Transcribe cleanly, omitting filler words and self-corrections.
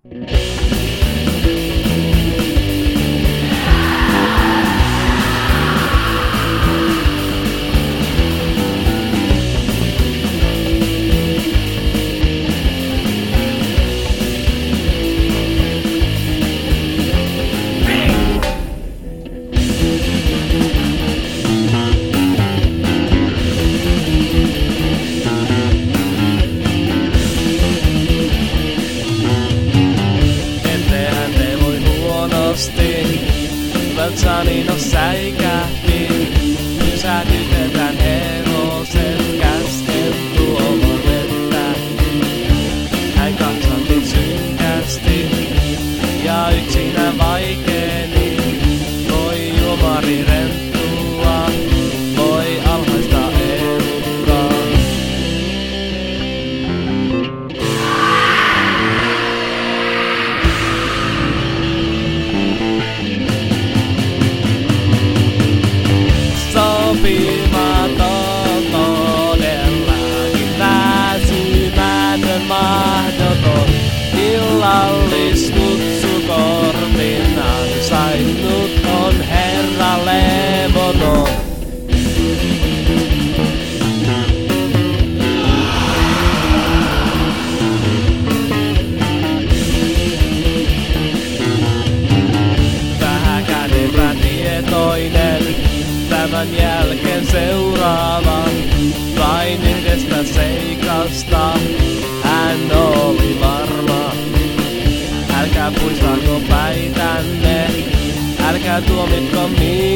Sanino säikähti, pysähdytetään hevoset käsken tuolla vettä. Hän katsoi synkästi ja yksinään vaikeni. Voi juomari renttua, voi alhaista eluraa. Sopimaton todellakin väsymätön mahdoton. Illalliskutsukortin ansainnut on herra levoton. Vähäkään epätietoinen. Tämän jälkeen seuraava, vain yhdestä seikasta hän oli varma. Älkää puistako päitänne, älkää tuomitko minua.